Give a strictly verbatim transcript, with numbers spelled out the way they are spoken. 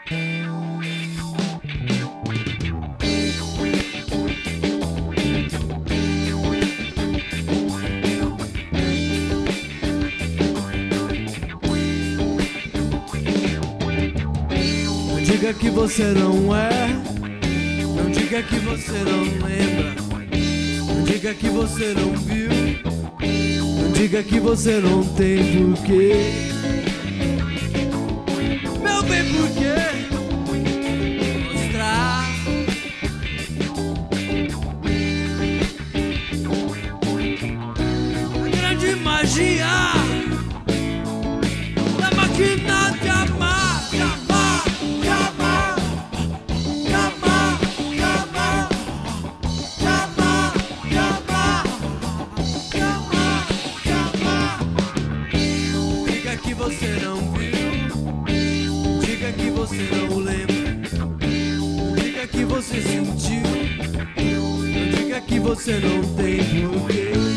Não diga que você não é, não diga que você não lembra, não diga que você não viu, não diga que você não tem porquê. Meu bem, porquê mostrar a grande magia da máquina de amar, de amar, de amar, de amar, de amar, de amar, de amar, de amar, de amar. Diga que você não viu, diga que você não lembra, diga que você sentiu, diga que você não tem porquê.